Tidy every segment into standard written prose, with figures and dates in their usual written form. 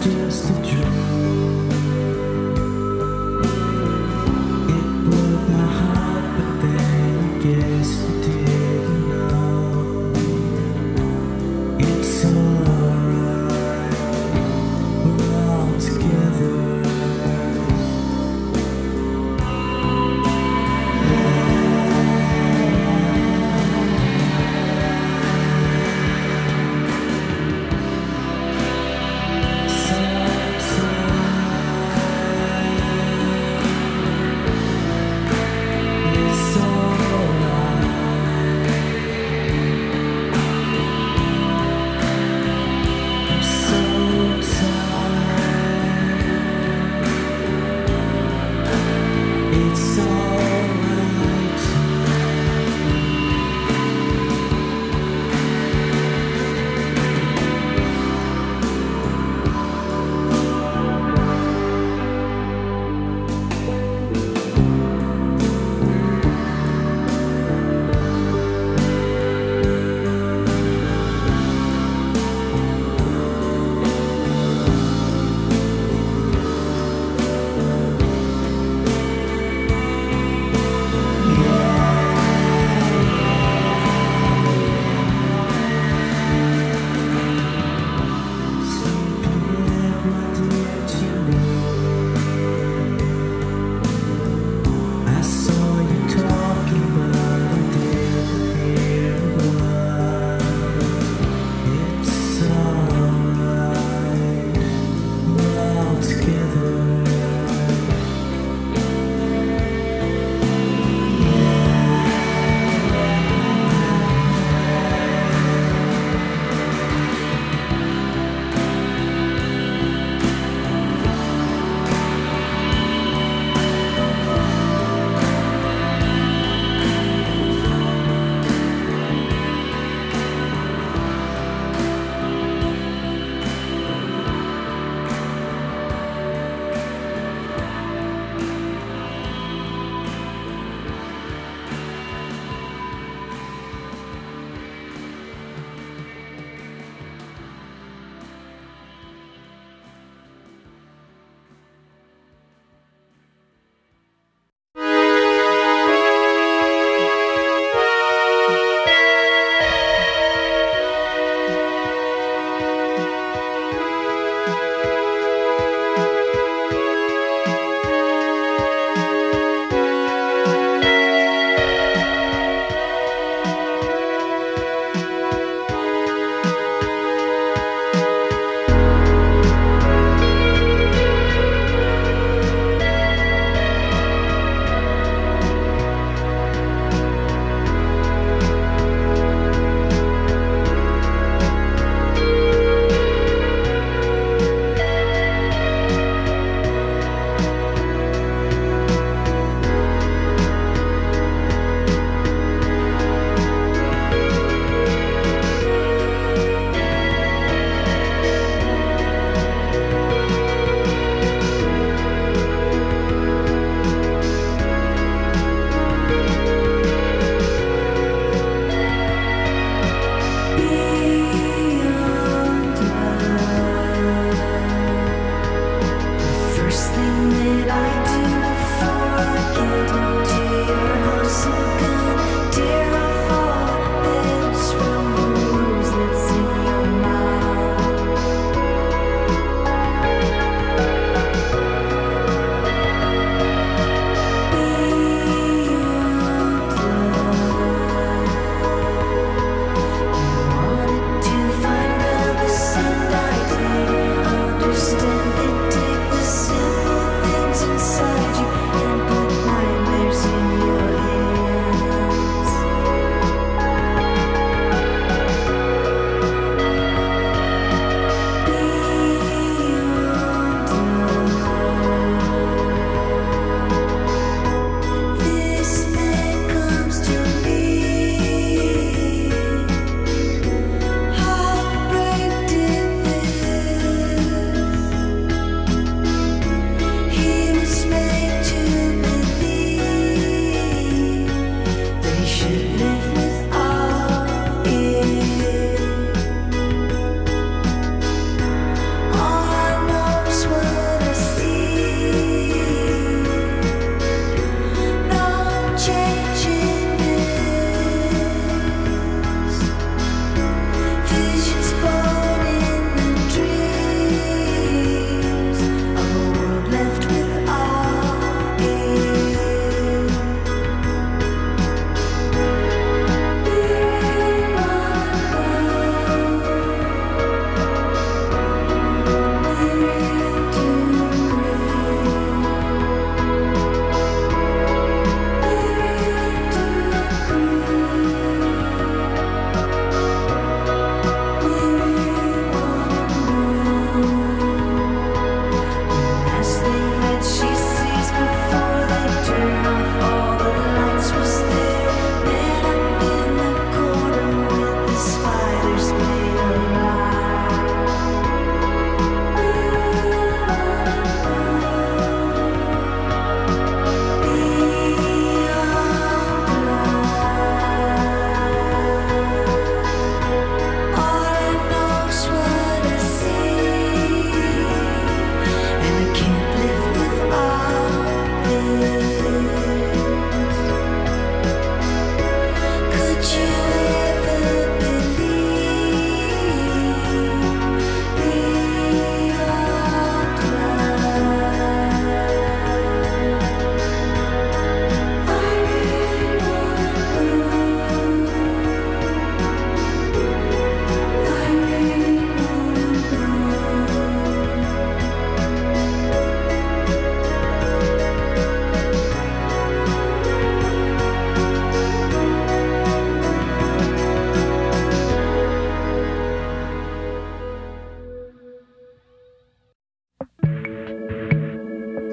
just a dream. It broke my heart, but then I guess you didn't know. It's alright, we're all together. It's alright.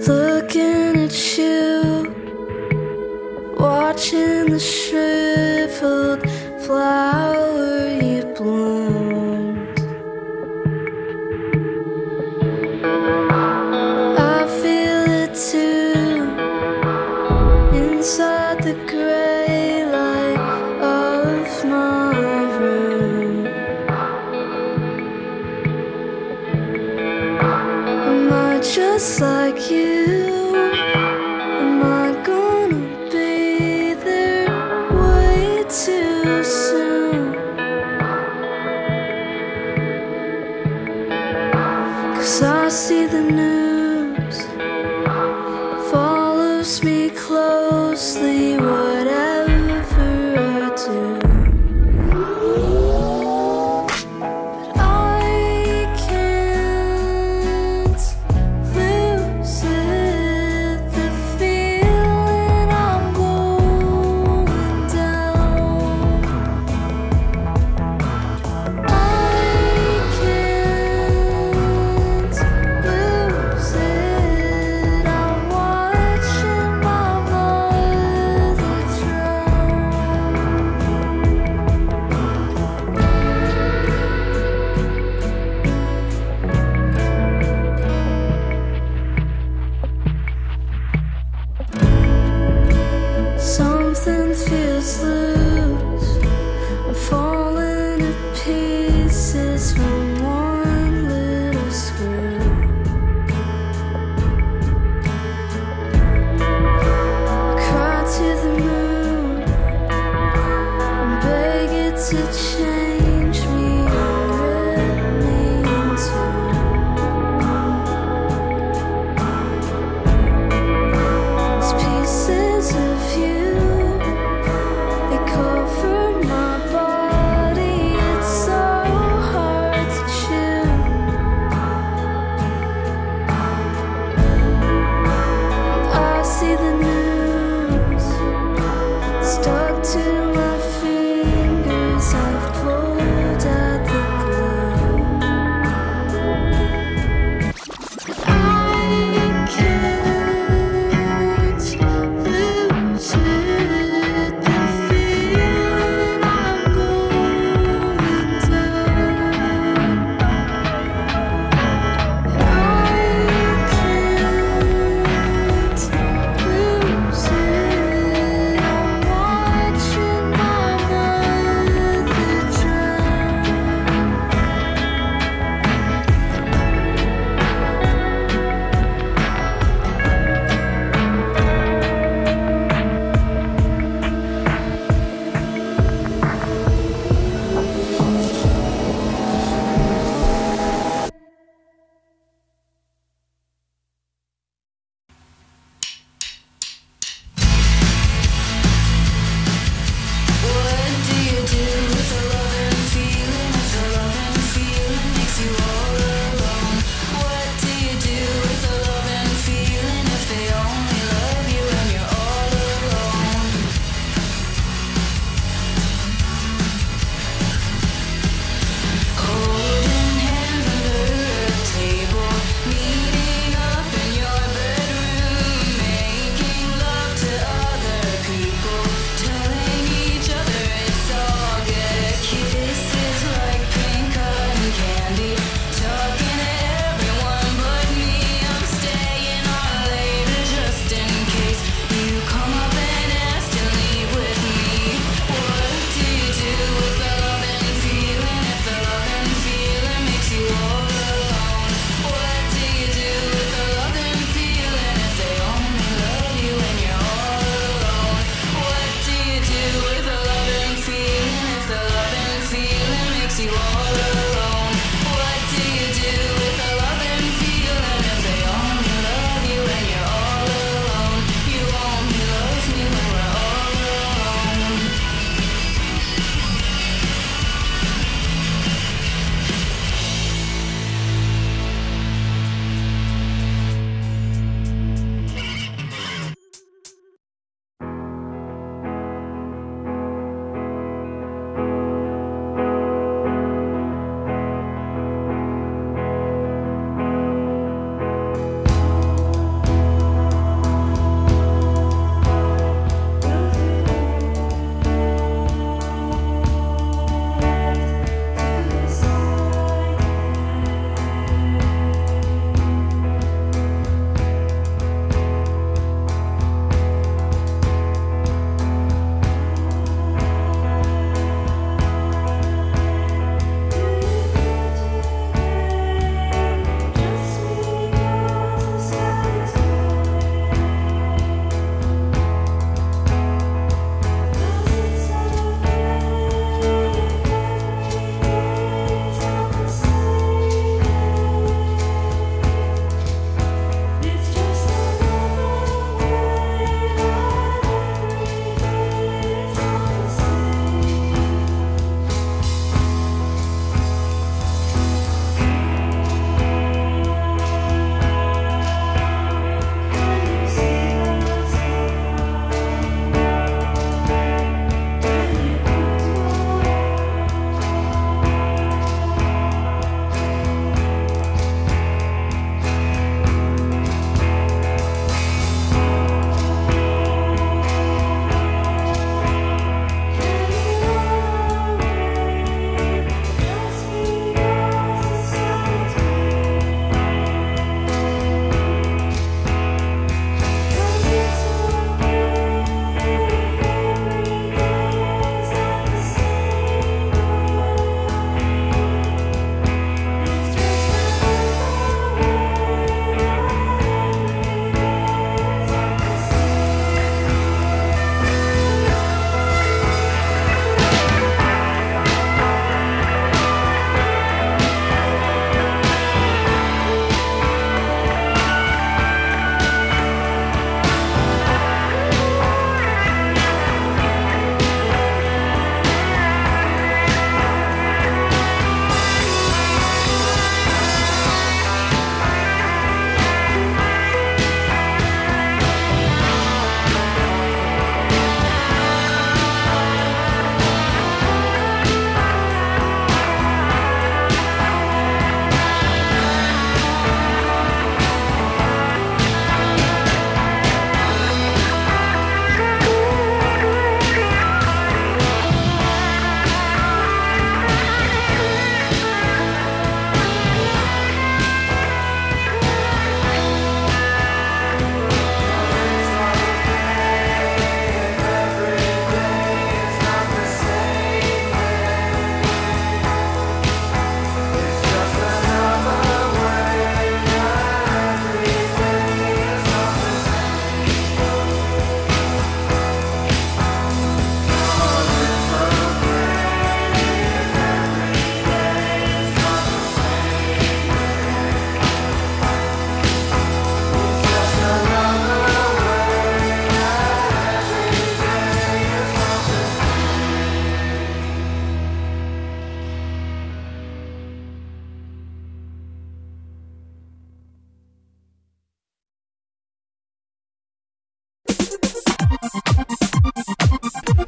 looking at you, watching the shriveled flower you bloomed. I feel it too, inside the gray light of my room. Am I just like you? Am I gonna be there way too soon? 'Cause I see the news follows me closely, whatever I do. But I can't lose it, the feeling I'm going down. I can't lose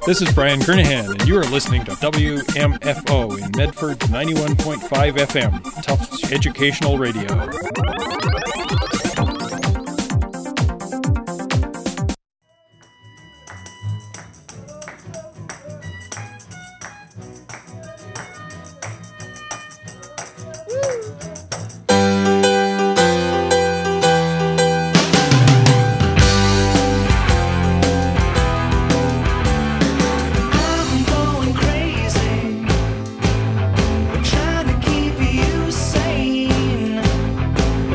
This is Brian Kernahan, and you are listening to WMFO in Medford 91.5 FM, Tufts Educational Radio. Trying to keep you sane.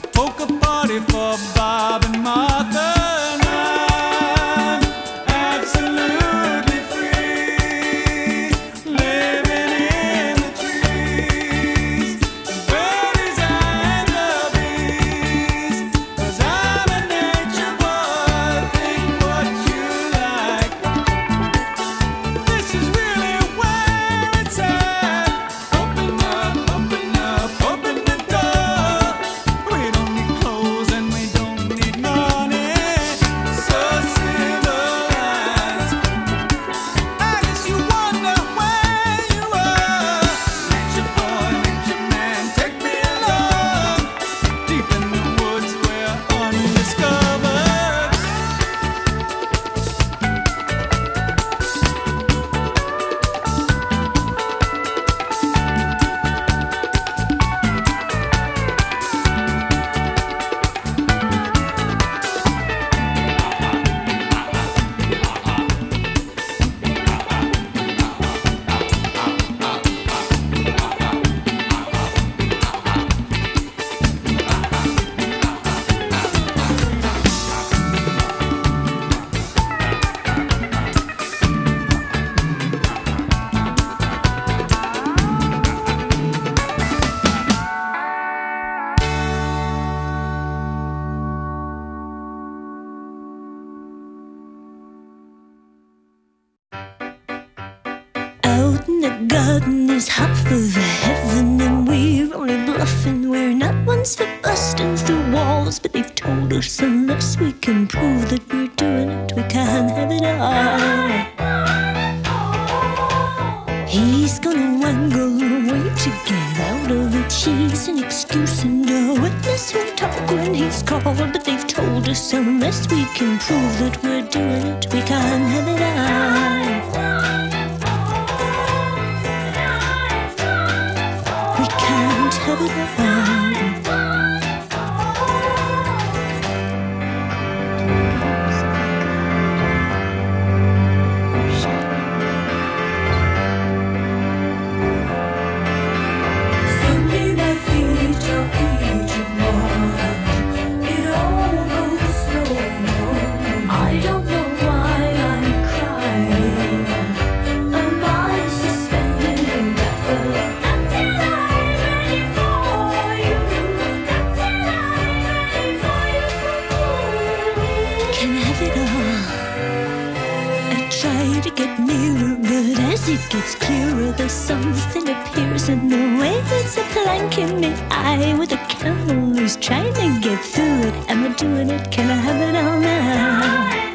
polka party for Bob and Martha, and I'm absolutely free, living in the trees, the birdies and the bees, 'cause I'm a nature boy, think what you like. This is really where it's at. Open up, open up, open the door. We don't need clothes and we don't need money. So civilized. I guess you wonder where you are. Nature boy, nature man, take me along. Deep in the woods where undiscovered. Out in the garden is half of heaven, and we're only bluffing. We're not ones for busting through walls, but they've told us unless we can prove that we're doing it, we can't have it all. He's gonna wangle away to get out of it. She's an excuse and a witness who'll talk when he's called, but they've told us unless we can prove that we're doing it, we can't have it all. We can't have it all. Sunday my feet are warm. It all goes slow. I don't know why I'm crying. Am I suspended indefinitely until I'm ready for you? Until I'm ready for you. Can I have it all? I try to get nearer, but as it gets clearer, there's something appears in the way. It's a plank in the eye with a camel who's trying to get through it. Am I doing it? Can I have it all now?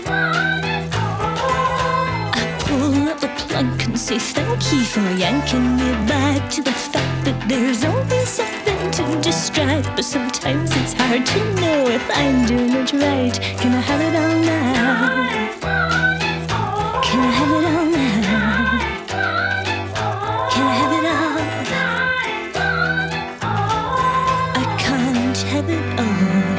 I pull up the plug and say thank you for yanking me back to the fact that there's always something to distract. But sometimes it's hard to know if I'm doing it right. Can I have it all now? Can I have it all now? Can I have it all? I can't have it all.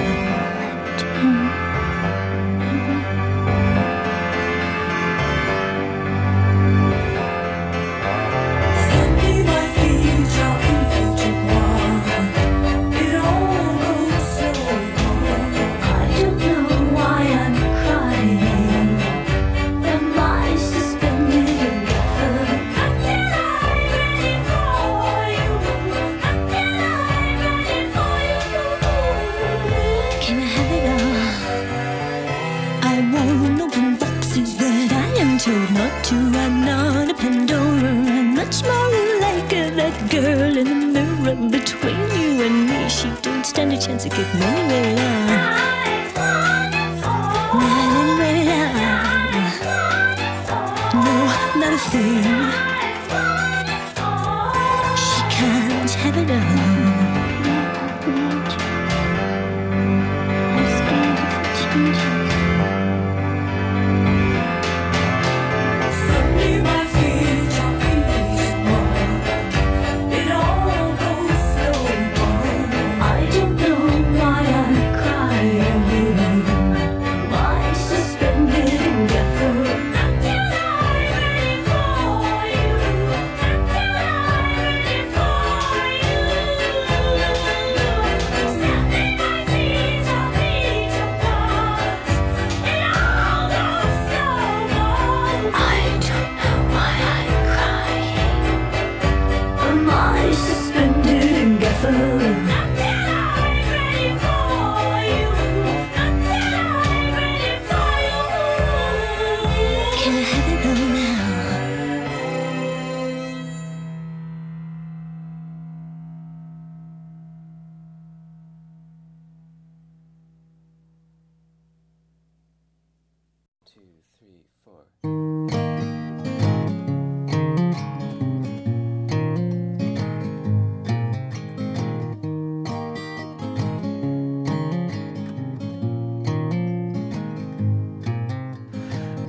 Sunday my feet are warm. It all goes so warm. I don't know why I'm crying. Am I suspended indefinitely until I'm ready for you? Until I'm ready for you. Can I have it all? I won't open boxes that I am told not to. I'm not a Pandora. I'm much more like that girl in the mirror between you and me. She don't stand a chance of getting anywhere now. Not anywhere now. No, not a thing. She can't have it all. I'm scared of changes. Sunday my feet are warm. It all goes slow. I don't know why I'm crying. My suspended indefinitely until I'm ready for you.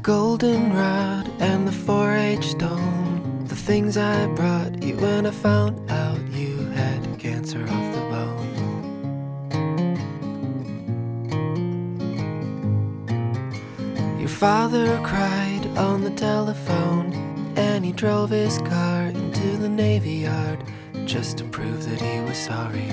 goldenrod and the 4-H stone, the things I brought you when I found out you had cancer of the bone. Your father cried on the telephone, and he drove his car into the Navy Yard just to prove that he was sorry.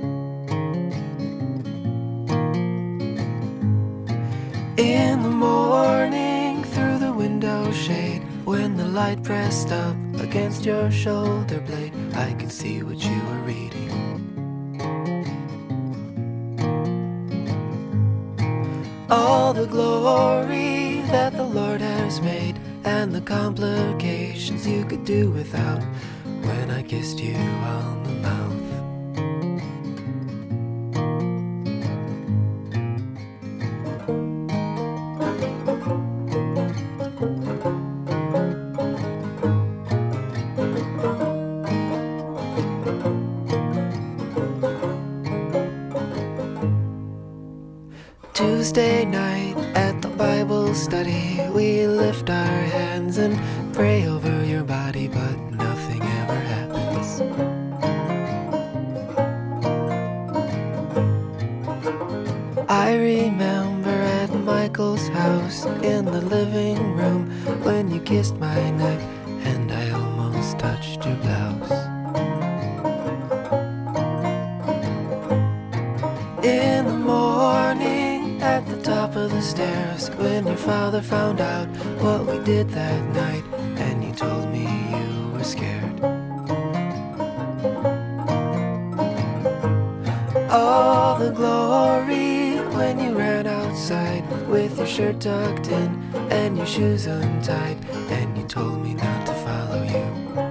In the morning, through the window shade, when the light pressed up against your shoulder blade, I could see what you were reading. All the glory that the Lord has made, and the complications you could do without, when I kissed you on the mouth. Tuesday night at the Bible study, we lift our hands and pray over your body, but nothing ever happens. I remember at Michael's house in the living room when you kissed my neck and I almost touched your blouse. In the morning at the top of the stairs, when your father found out what we did that night, and you told me you were scared. All the glory when you ran outside with your shirt tucked in and your shoes untied, and you told me not to follow you.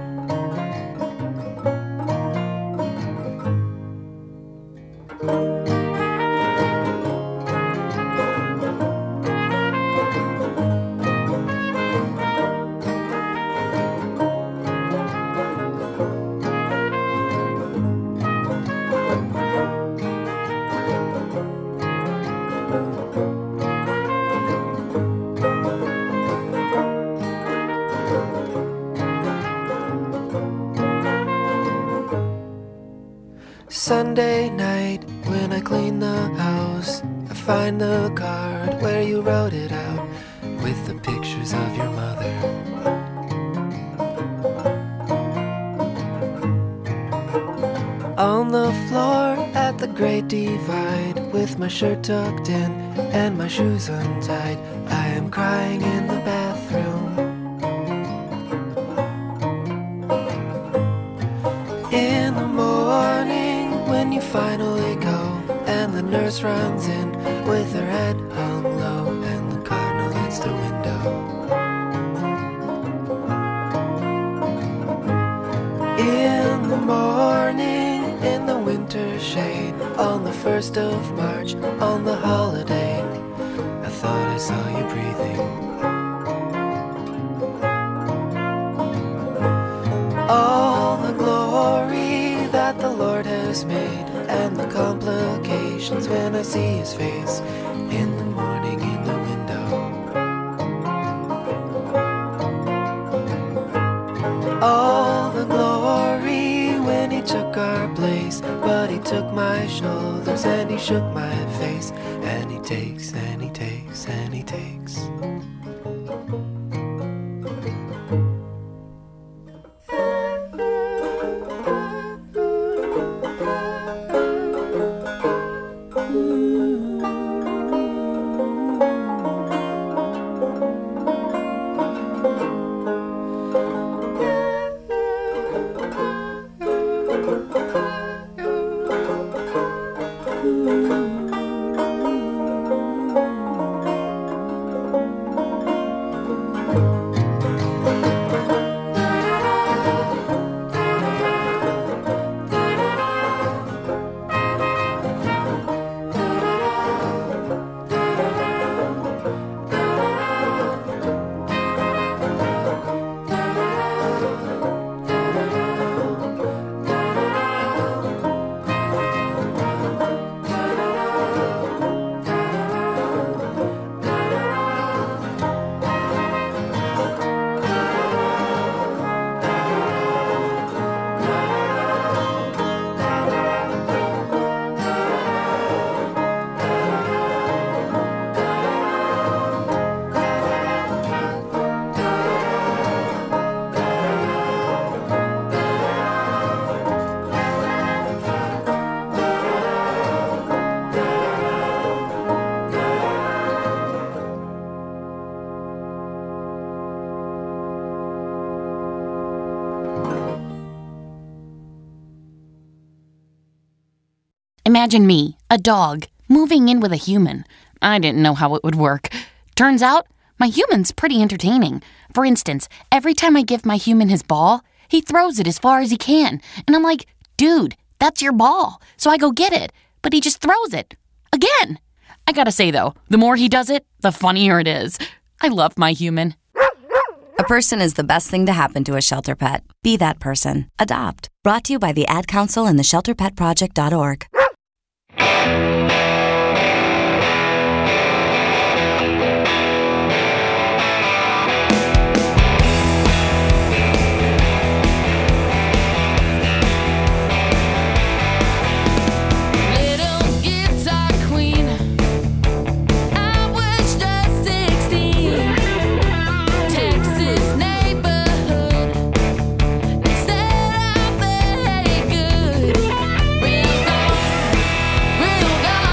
Sunday night, when I clean the house, I find the card where you wrote it out with the pictures of your mother. On the floor at the Great Divide, with my shirt tucked in and my shoes untied, I am crying in the bathroom. In the morning, when you finally go, and the nurse runs in with her head hung low, and the cardinal hits the window. In the morning, in the winter shade, on the 1st of March, on the holiday, I thought I saw you breathing. All the glory that the Lord has made, and the complications when I see his face in the morning in the window. All the glory when he took our place, but he took my shoulders and he shook my face, and he takes and he takes and he takes. Imagine me, a dog, moving in with a human. I didn't know how it would work. Turns out, my human's pretty entertaining. For instance, every time I give my human his ball, he throws it as far as he can. And I'm like, dude, that's your ball. So I go get it. But he just throws it. Again. I gotta say, though, the more he does it, the funnier it is. I love my human. A person is the best thing to happen to a shelter pet. Be that person. Adopt. Brought to you by the Ad Council and the ShelterPetProject.org. Little guitar queen, I was just 16. Texas neighborhood, instead of very good. Real gone,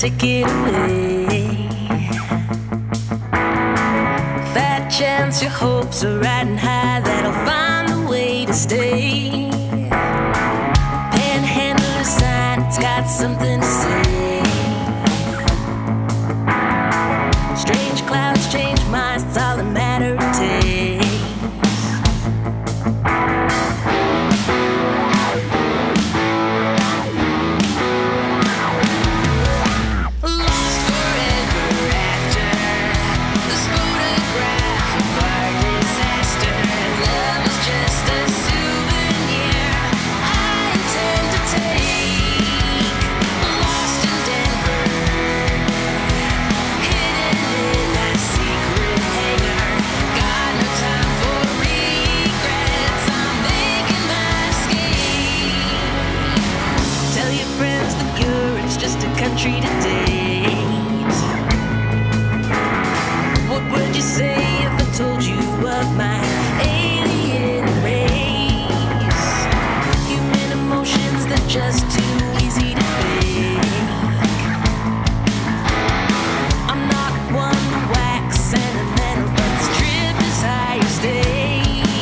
take it away. Fat chance your hopes are riding high, that I'll find a way to stay. Panhandler sign, it's got something to say. Strange clouds change minds, it's all a matter of taste. Country to date. What would you say if I told you of my alien race? Human emotions, they're just too easy to fake. I'm not one to wax sentimental, but this trip is higher stakes.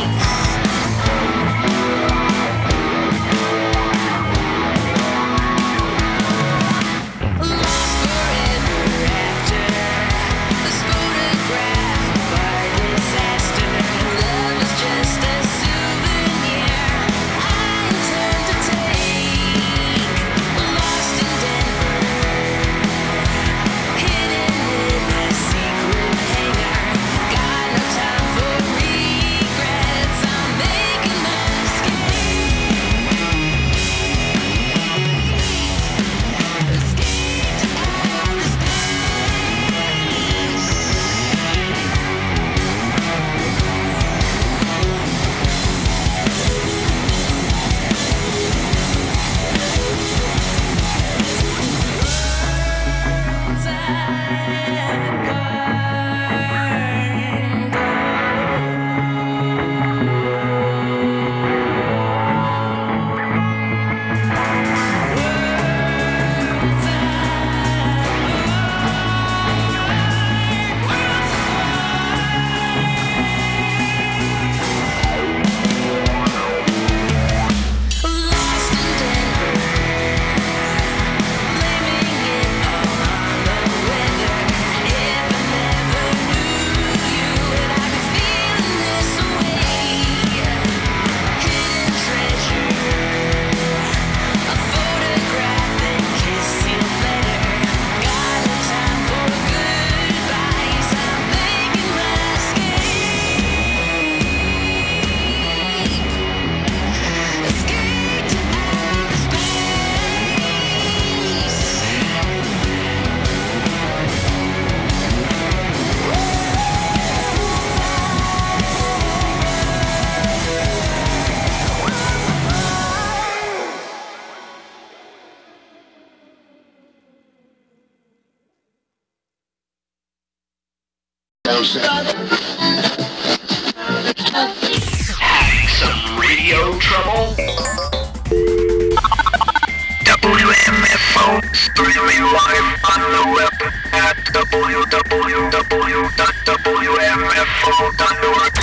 Having some radio trouble? WMFO streaming live on the web at www.wmfo.org.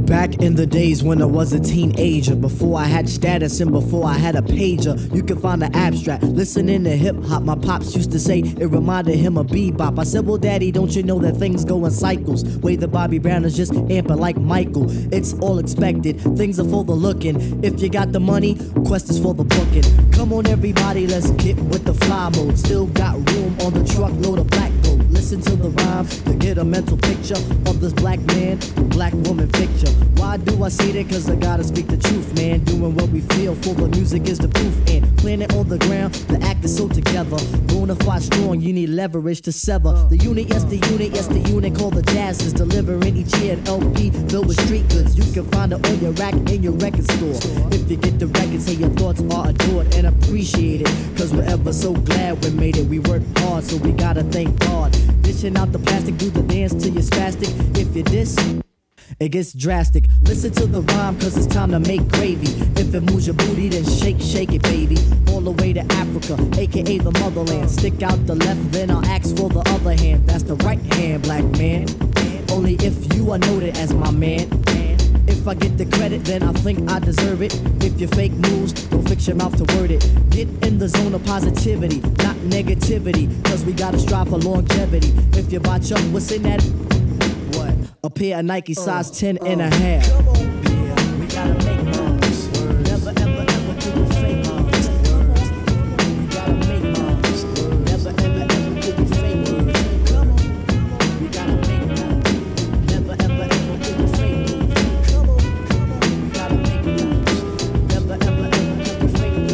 Back in the days when I was a teenager, before I had status and before I had a pager, you can find the abstract. Listening to hip hop, my pops used to say it reminded him of bebop. I said, well, daddy, don't you know that things go in cycles? Way that Bobby Brown is just amping like Michael. It's all expected, things are for the looking. If you got the money, quest is for the booking. Come on, everybody, let's get with the fly mode. Still got room on the truckload of black gold. Listen to the rhyme to get a mental picture of this black man, black woman picture. Why do I say that? Cause I gotta speak the truth, man. Doing what we feel for the music is the proof. And planet on the ground, the act is so together. Bonafide strong, you need leverage to sever. The unit, yes, the unit, yes, the unit called the Jazz is delivering each year an LP filled with street goods. You can find it on your rack in your record store. If you get the record, say your thoughts are adored and appreciated. Cause we're ever so glad we made it. We worked hard, so we gotta thank God. Dishing out the plastic, do the dance till you're spastic. If you diss, it gets drastic. Listen to the rhyme, cause it's time to make gravy. If it moves your booty, then shake, shake it, baby. All the way to Africa, aka the motherland. Stick out the left, then I'll ask for the other hand. That's the right hand, black man. Only if you are noted as my man. If I get the credit, then I think I deserve it. If you fake moves, don't fix your mouth to word it. Get in the zone of positivity, not negativity. Cause we gotta strive for longevity. If you botch up, what's in that? What? A pair of Nike size 10 and a half. Yeah, we gotta make moves. Never, ever, ever do the fake moves. We gotta make moves. Never, ever, ever do the fake moves. Come on, we gotta make moves. Never, ever, ever do the fake moves. Come on, we gotta make moves. Never, ever, ever do the fake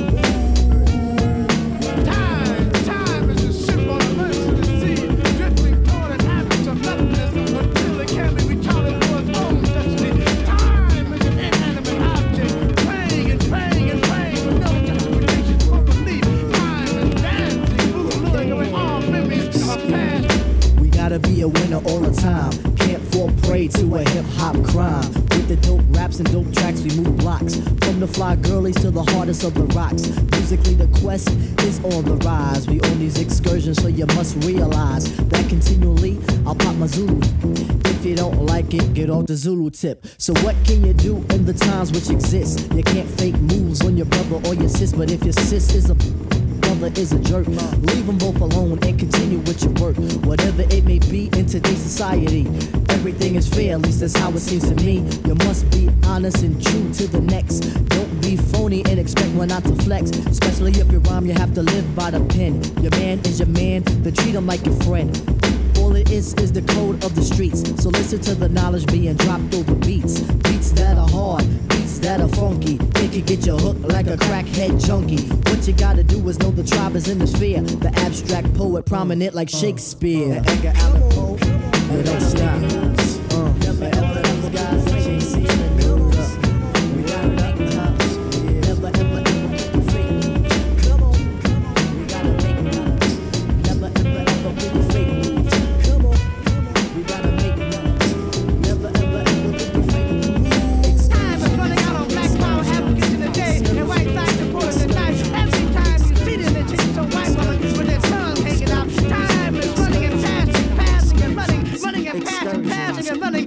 moves. Time is a symbol of mercy to see, drifting toward an habit of nothingness until it can be retarded for its own destiny. Time is an inanimate object, praying and praying and praying with no justification for belief. Time is dancing, moving away all memories of past. We gotta be a winner all the time. Can't fall prey to a hip-hop crime. With the dope raps and dope tracks, we move blocks. From the fly girlies to the hardest of the rocks. Musically, the quest is on the rise. We on these excursions, so you must realize that continually, I'll pop my Zulu. If you don't like it, get off the Zulu tip. So what can you do in the times which exist? You can't fake moves on your brother or your sis, but if your sis is a brother is a jerk, leave them both alone and continue with your work. Whatever it may be in today's society, everything is fair, at least that's how it seems to me. You must be honest and true to the next. Don't be phony and expect one not to flex. Especially if you rhyme, you have to live by the pen. Your man is your man, then treat him like your friend. All it is the code of the streets. So listen to the knowledge being dropped over beats. Beats that are hard, beats that are funky. It can get you hooked like a crackhead junkie. What you gotta do is know the tribe is in the sphere. The abstract poet prominent like Shakespeare. The Edgar Allan Poe, it don't stop. Never ever ever guys chasing the news. We gotta make moves. Never ever ever do the fake moves. Come on, we gotta make moves. Never ever ever do the fake moves. Come on, we gotta make moves. Never ever ever do the fake moves. Time is running out on black power advocates in the day, and white thoughts supporters at night. Every time you see them, they change to white woman with their tongues hanging out. Time is running and passing, passing and running, running and passing, passing and running.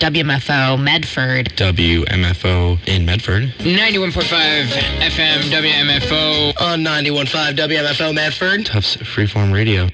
WMFO Medford. WMFO in Medford. 91.5 FM WMFO. On 91.5 WMFO Medford. Tufts Freeform Radio.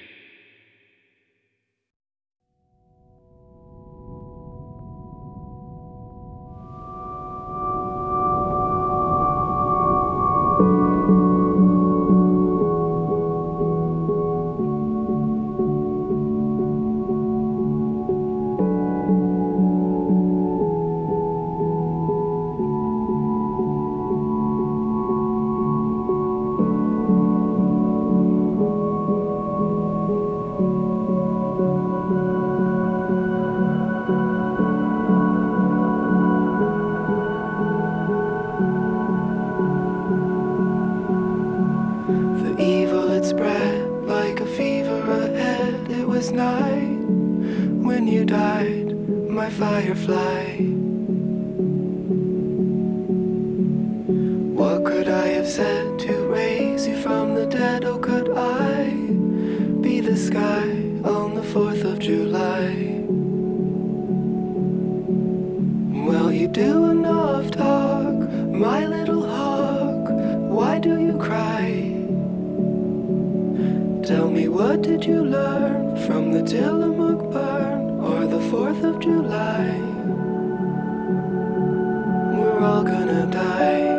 We're all gonna die.